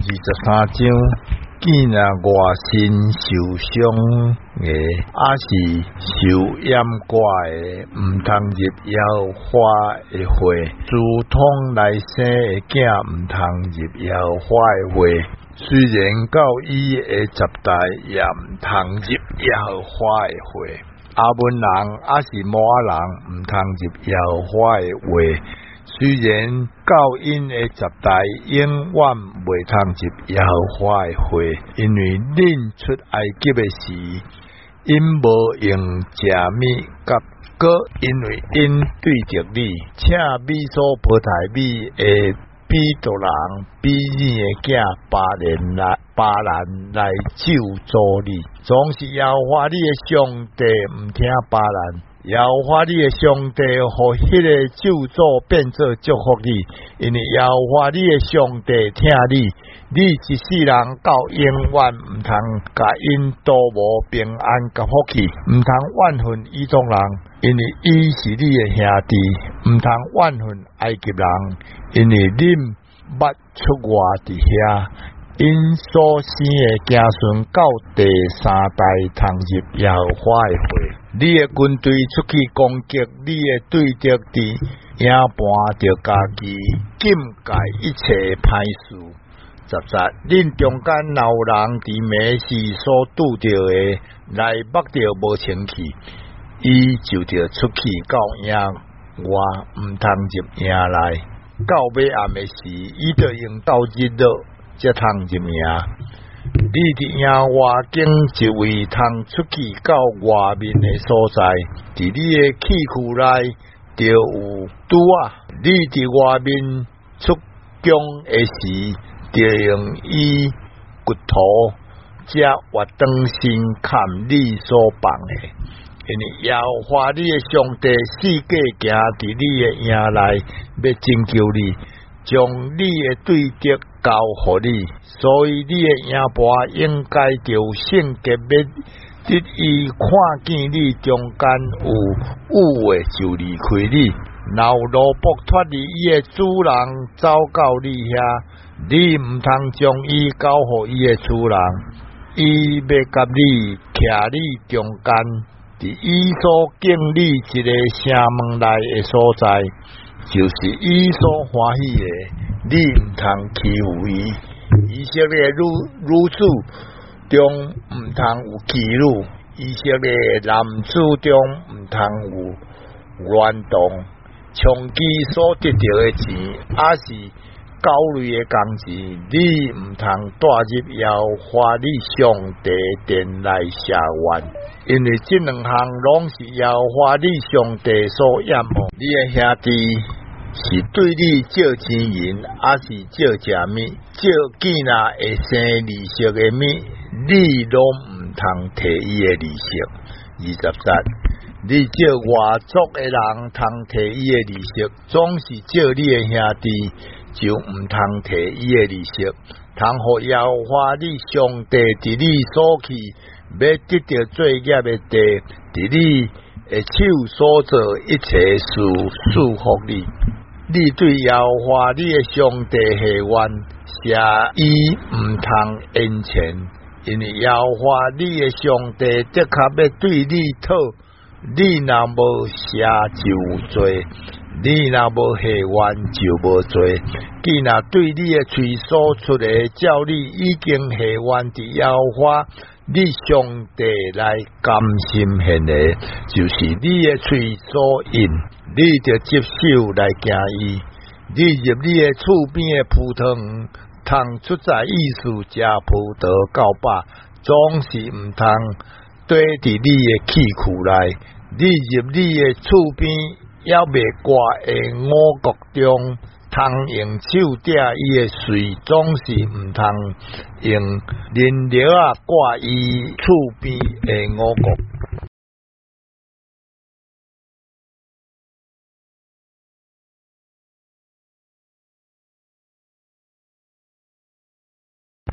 23章。见若外身受伤的，是受掩挂的，毋通入妖花的会；自通来生的囝，毋通入妖花的会。虽然到伊的10代，也毋通入妖花的会。阿文人是摩仔人，毋通入妖花的会。虽然到因的10代，永远袂通入妖花的会，因为恁出埃及的时，因无用食米甲果，因为因对着你，请米所波台米的比多人比你的囝巴兰来救助你，总是妖花你的上帝，毋听巴兰。妖花你的上帝，互迄个救助变做祝福你，因为妖花你的上帝听你，你一世人到永远毋通甲因都无平安甲福气，毋通怨恨伊种人，因为伊是你的兄弟，毋通怨恨埃及人，因为恁捌出外伫遐，因所生的子孙到第3代通入妖花的会。你的军队出去攻击，你的对敌敌赢盘着家己，禁戒一切歹事。13，恁中间若有人伫美事所拄着的，来目着无清气，伊就着出去到营外，毋通入营内。到尾暗的时，伊着用到日落，才通入营。你伫营外经一位通出去到外面的所在，伫你的器库内就有拄啊。你伫外面出宫的时，就用伊骨头才活转身看你所放的。因为妖花你的上帝世界行伫你的营内，要拯救你，将你的对敌交互你，所以你的营盘应该着圣洁要得伊看见你中间有污秽就离开你。若有奴仆脱离伊的主人走到你遐，你毋通将伊交互伊的主人，伊要甲你徛你中间，伫伊所敬你一个城门内的所在，就是伊所欢喜的，你毋通欺负伊。以色列女子中毋通有妓女，以色列男子中毋通有乱动，从其所得到的钱，也是高类的工钱，你毋通带入妖花你上帝殿来谢愿，因为这两项拢是妖花你上帝所厌恶。你的兄弟是对你借钱银，还是借食米？借囝仔会生利息的米，你拢毋通摕伊的利息。23，你借外族的人通摕伊的利息，总是借你的兄弟就毋通摕伊的利息。通互妖花你上帝伫你所去要得到罪孽的地，伫你的手所做一切事祝福你。你对妖花你的上帝下愿，写伊毋通延前，因为妖花你的上帝的确要对你讨，你若无写就有罪，你若无下愿就无罪。既若对你的嘴所出的，照你已经下愿伫妖花你上帝来甘心献的，就是你的嘴所应。你着接受来行伊，你入你的厝边的葡萄园，通出在意思食葡萄到饱，总是毋通堆伫你的器库内。你入你的厝边，也未挂的五穀中，通用手摘伊的穗，总是毋通用燃料挂伊厝边的五穀。